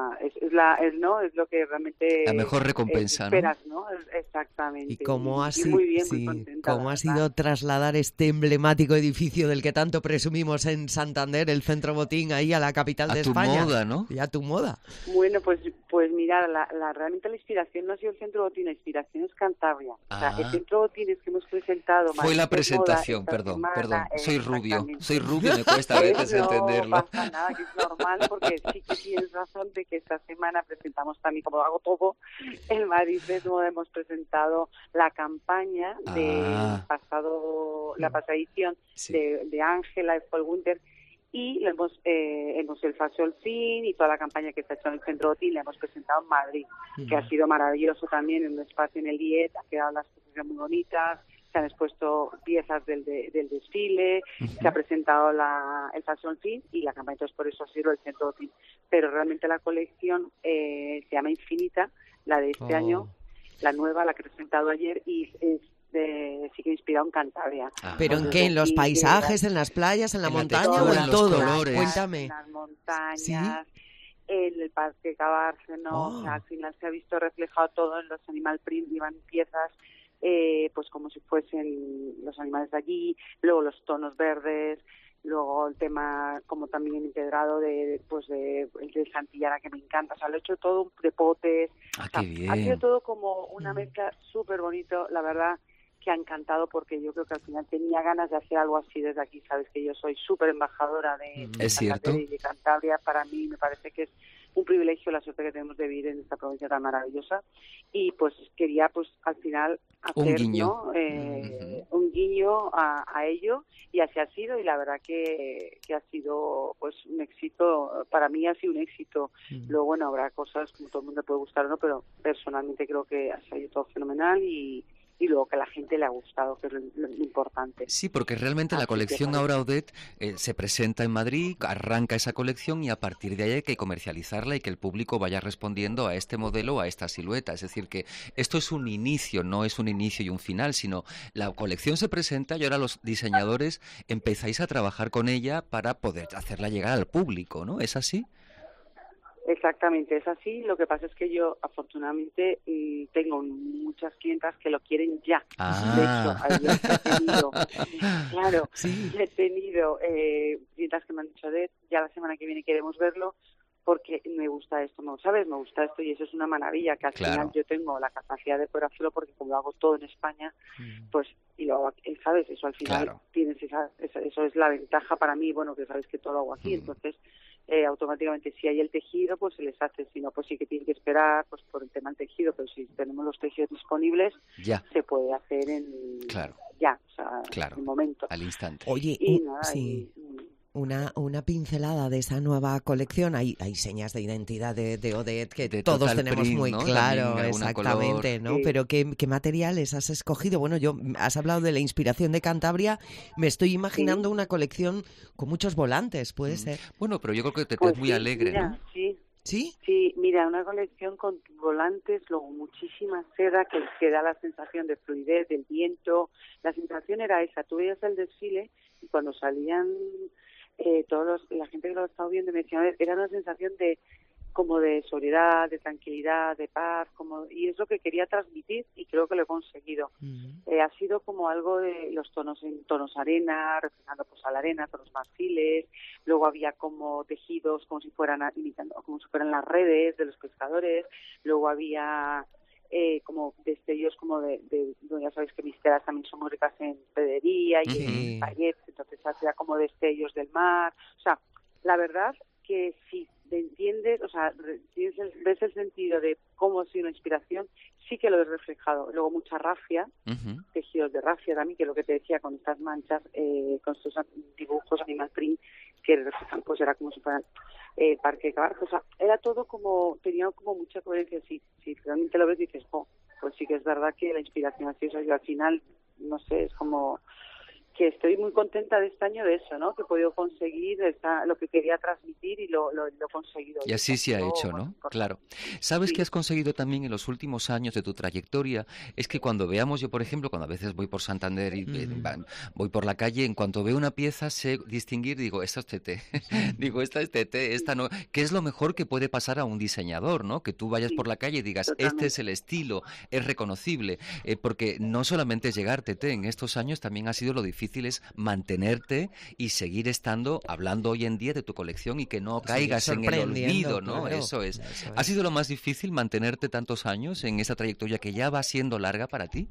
lo que realmente la mejor recompensa, esperas, ¿no? Exactamente. Y cómo ha sido, muy bien, muy contenta, cómo ha sido trasladar este emblemático edificio del que tanto presumimos en Santander, el Centro Botín, ahí a la capital de España. A tu moda, ¿no? Y a tu moda. Bueno, pues mira, realmente la inspiración no ha sido el Centro Botín, la inspiración es Cantabria. O sea, el Centro Botín es que hemos presentado. Fue la presentación, perdón. Soy rubio, me cuesta a veces entenderlo. No pasa nada, que es normal, porque sí que tienes razón de que esta semana presentamos también, como hago todo, el Madrid Desnudo. Hemos presentado la campaña la pasada edición de Ángela de Fall Winter, y hemos el Fashion Fin y toda la campaña que se ha hecho en el Centro Botín la hemos presentado en Madrid, que ha sido maravilloso también, en un espacio en el IET, ha quedado las exposiciones muy bonitas. Se han expuesto piezas del desfile, se ha presentado el Fashion Fin y la campaña, entonces por eso ha sido el Centro Botín. Pero realmente la colección se llama Infinita, la de este año, la nueva, la que he presentado ayer, y es sí que inspirado en Cantabria. ¿Pero en qué? ¿En los paisajes, en las playas, en la montaña o en todo? Cuéntame. En las montañas, en el Parque Cabárceno, al final se ha visto reflejado todo en los animal print, iban piezas pues como si fuesen los animales de allí, luego los tonos verdes, luego el tema como también empedrado de Santillana, que me encanta, o sea, lo he hecho todo de potes, qué bien. Ha sido todo como una mezcla súper bonito, la verdad que ha encantado, porque yo creo que al final tenía ganas de hacer algo así desde aquí. Sabes que yo soy súper embajadora de Santander y de Cantabria. Para mí me parece que es un privilegio la suerte que tenemos de vivir en esta provincia tan maravillosa, y pues quería pues al final hacer un guiño a ello, y así ha sido, y la verdad que ha sido pues un éxito, para mí ha sido un éxito. Luego bueno, habrá cosas como todo el mundo puede gustar o no, pero personalmente creo que ha salido todo fenomenal, y luego que a la gente le ha gustado, que es lo importante. Sí, porque realmente la colección ahora, Odette, se presenta en Madrid, arranca esa colección y a partir de ahí hay que comercializarla y que el público vaya respondiendo a este modelo, a esta silueta. Es decir, que esto es un inicio, no es un inicio y un final, sino la colección se presenta y ahora los diseñadores empezáis a trabajar con ella para poder hacerla llegar al público, ¿no? ¿Es así? Exactamente, es así. Lo que pasa es que yo, afortunadamente, tengo muchas clientas que lo quieren ya. De hecho, yo he tenido clientas que me han dicho, ya la semana que viene queremos verlo, porque me gusta esto, ¿sabes? Me gusta esto, y eso es una maravilla, que al final yo tengo la capacidad de poder hacerlo, porque como lo hago todo en España, pues, y lo hago, ¿sabes? Eso al final tienes eso es la ventaja para mí, bueno, que sabes que todo lo hago aquí, entonces automáticamente si hay el tejido pues se les hace, si no pues sí que tienen que esperar pues por el tema del tejido, pero si tenemos los tejidos disponibles se puede hacer en el momento, al instante. Oye, una pincelada de esa nueva colección. Hay señas de identidad de Odette que todos tenemos print, muy claro, exactamente, ¿no? Pero ¿qué materiales has escogido? Bueno, has hablado de la inspiración de Cantabria, me estoy imaginando una colección con muchos volantes, ¿puede ser? Bueno, pero yo creo que te es muy alegre, mira, ¿no? Sí, mira, una colección con volantes, luego muchísima seda que da la sensación de fluidez, del viento. La sensación era esa, tú veías el desfile y cuando salían la gente que lo estaba viendo me decía, era una sensación como de soledad, de tranquilidad, de paz, y es lo que quería transmitir, y creo que lo he conseguido. Ha sido como algo de los tonos arena, reflejando pues a la arena, tonos marfiles, luego había como tejidos como si fueran las redes de los pescadores, luego había como destellos como de ya sabéis que mis telas también son muy ricas en pedería y en paillettes, entonces hacía como destellos del mar. O sea, la verdad que si te entiendes, o sea, ves el sentido de cómo ha sido una inspiración, sí que lo he reflejado. Luego mucha rafia, tejidos de rafia también, que es lo que te decía, con estas manchas, con estos dibujos animal print que reflejan, pues era como si fueran Parque Cabárceno, o sea, era todo como, tenía como mucha coherencia. Si realmente lo ves dices, pues sí que es verdad que la inspiración ha sido eso, y al final, no sé, es como que estoy muy contenta de este año de eso, ¿no? Que he podido conseguir lo que quería transmitir y lo he conseguido. Y así se ha hecho, ¿no? Claro. ¿Sabes qué has conseguido también en los últimos años de tu trayectoria? Es que cuando veamos, yo por ejemplo, cuando a veces voy por Santander y voy por la calle, en cuanto veo una pieza sé distinguir, digo, esta es TT, digo, esta es TT, esta no, que es lo mejor que puede pasar a un diseñador, ¿no? Que tú vayas por la calle y digas, este es el estilo, es reconocible, porque no solamente es llegar, TT, en estos años también ha sido lo difícil es mantenerte y seguir hablando hoy en día de tu colección y que no caigas en el olvido, ¿no? Claro. Eso es. ¿Ha sido lo más difícil mantenerte tantos años en esa trayectoria que ya va siendo larga para ti?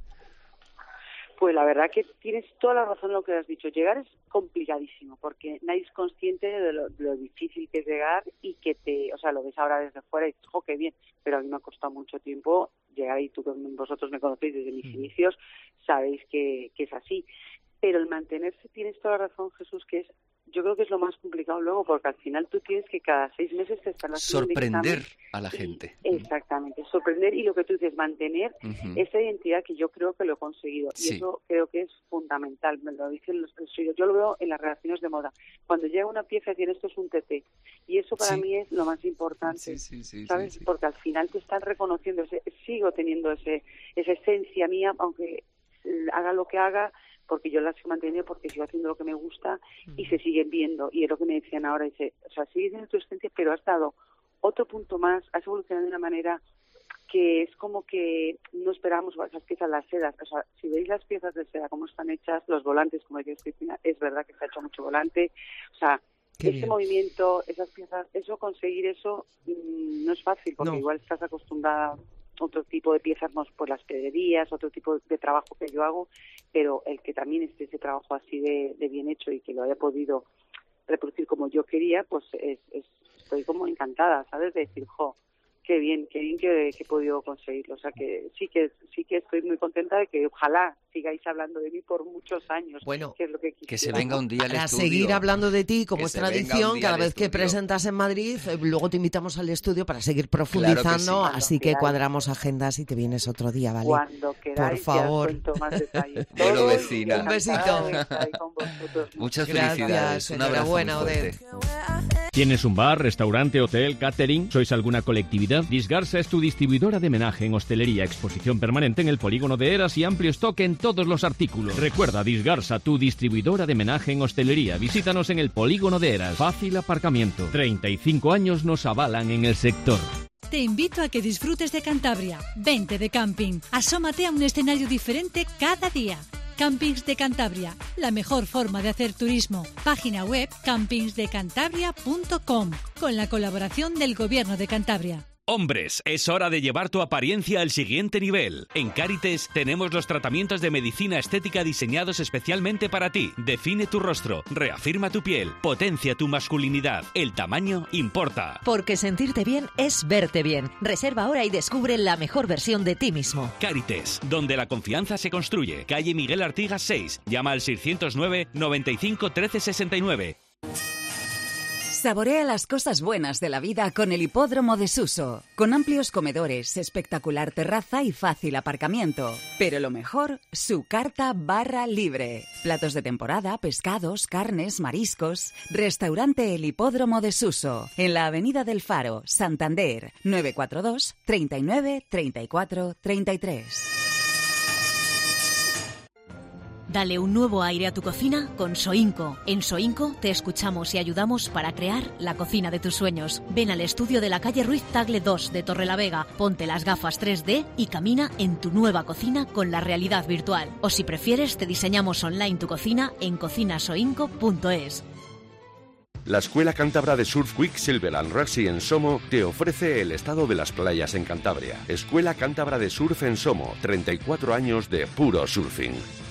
Pues la verdad que tienes toda la razón en lo que has dicho. Llegar es complicadísimo porque nadie es consciente de lo difícil que es llegar y que lo ves ahora desde fuera y dices, qué bien, pero a mí me ha costado mucho tiempo llegar y vosotros me conocéis desde mis inicios, sabéis que es así. Pero el mantenerse, tienes toda la razón, Jesús, que yo creo que es lo más complicado luego, porque al final tú tienes que cada 6 meses te están haciendo sorprender a la gente. Exactamente, sorprender, y lo que tú dices, mantener esa identidad, que yo creo que lo he conseguido. Y eso creo que es fundamental, me lo dicen los estudios. Yo lo veo en las relaciones de moda. Cuando llega una pieza y dicen, esto es un TT. Y eso para mí es lo más importante, ¿sabes? Porque al final te están reconociendo, sigo teniendo esa esencia mía, aunque haga lo que haga, porque yo las he mantenido, porque sigo haciendo lo que me gusta y se siguen viendo. Y es lo que me decían ahora, dice, o sea, sigues en tu existencia, pero has dado otro punto más, has evolucionado de una manera que es como que no esperábamos esas piezas, las sedas. O sea, si veis las piezas de seda, cómo están hechas, los volantes, como decía Cristina, es verdad que se ha hecho mucho volante. O sea, ese movimiento, esas piezas, conseguir eso no es fácil, porque igual estás acostumbrada a otro tipo de piezas, pues las pedrerías, otro tipo de trabajo que yo hago, pero el que también esté ese trabajo así de bien hecho y que lo haya podido reproducir como yo quería, pues estoy como encantada, ¿sabes? De decir, qué bien que he podido conseguirlo. O sea, que sí que estoy muy contenta de que ojalá sigáis hablando de mí por muchos años. Bueno, que es lo que quisiera. Que se venga un día al para estudio. seguir hablando de ti, como Que es se venga tradición, un día cada al vez que estudio. presentas en Madrid, luego te invitamos al estudio para seguir profundizando, Claro que sí. así que cuadramos agendas y te vienes otro día, ¿vale? Cuando queráis, por favor. ya os cuento más detalles. Bueno, vecina. Un besito. Muchas Gracias, felicidades. Un abrazo muy enhorabuena, fuerte. ¿Tienes un bar, restaurante, hotel, catering? ¿Sois alguna colectividad? Disgarsa es tu distribuidora de menaje en hostelería, exposición permanente en el polígono de Eras y amplio stock en todos los artículos. Recuerda, Disgarsa, tu distribuidora de menaje en hostelería. Visítanos en el polígono de Eras. Fácil aparcamiento. 35 años nos avalan en el sector. Te invito a que disfrutes de Cantabria. Vente de camping. Asómate a un escenario diferente cada día. Campings de Cantabria, la mejor forma de hacer turismo. Página web campingsdecantabria.com, con la colaboración del Gobierno de Cantabria. Hombres, es hora de llevar tu apariencia al siguiente nivel. En Cárites tenemos los tratamientos de medicina estética diseñados especialmente para ti. Define tu rostro, reafirma tu piel, potencia tu masculinidad. El tamaño importa. Porque sentirte bien es verte bien. Reserva ahora y descubre la mejor versión de ti mismo. Cárites, donde la confianza se construye. Calle Miguel Artigas 6. Llama al 609 95 13 69. Saborea las cosas buenas de la vida con el Hipódromo de Suso, con amplios comedores, espectacular terraza y fácil aparcamiento. Pero lo mejor, su carta barra libre. Platos de temporada, pescados, carnes, mariscos. Restaurante El Hipódromo de Suso, en la Avenida del Faro, Santander, 942 39 34 33. Dale un nuevo aire a tu cocina con Soinco. En Soinco te escuchamos y ayudamos para crear la cocina de tus sueños. Ven al estudio de la calle Ruiz Tagle 2 de Torrelavega, ponte las gafas 3D y camina en tu nueva cocina con la realidad virtual. O si prefieres, te diseñamos online tu cocina en cocinasoinco.es. La Escuela Cántabra de Surf Quicksilver and Rugby en Somo te ofrece el estado de las playas en Cantabria. Escuela Cántabra de Surf en Somo, 34 años de puro surfing.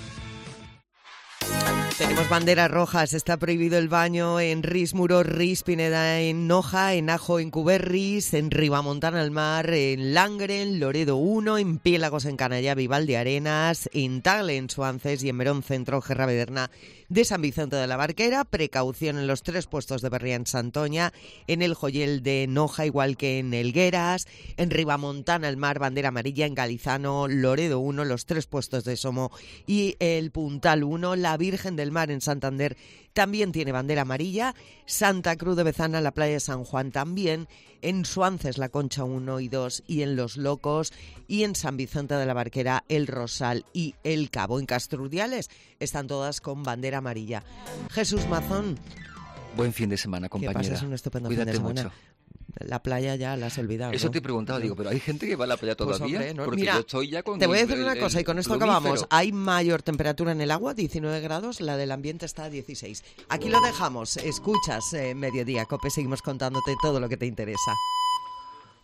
Tenemos banderas rojas, está prohibido el baño en Ris, Muro, Ris, Pineda en Noja, en Ajo, en Cuberris, en Ribamontana al Mar, en Langren, Loredo 1, en Piélagos, en Canallá, Valdearenas, en Tagle, en Suances y en Merón Centro, Gerravederna de San Vicente de la Barquera. Precaución en los 3 puestos de Berría en Santoña, en el Joyel de Noja, igual que en Elgueras, en Ribamontana al Mar, bandera amarilla, en Galizano, Loredo 1, los 3 puestos de Somo y el Puntal 1, la Virgen del Mar en Santander también tiene bandera amarilla, Santa Cruz de Bezana, la playa de San Juan también, en Suances la Concha 1 y 2 y en Los Locos y en San Vicente de la Barquera el Rosal y el Cabo. En Castrudiales están todas con bandera amarilla. Jesús Mazón. Buen fin de semana, compañera. Que pases un estupendo Cuídate fin de semana. Mucho. La playa ya la has olvidado, Eso ¿no? te he preguntado, digo, pero hay gente que va a la playa todavía, Pues hombre, no, porque mira, yo estoy ya con te voy a decir una cosa y con esto plumífero. acabamos. Hay mayor temperatura en el agua, 19 grados, la del ambiente está a 16. Aquí lo dejamos, escuchas Mediodía Cope, seguimos contándote todo lo que te interesa.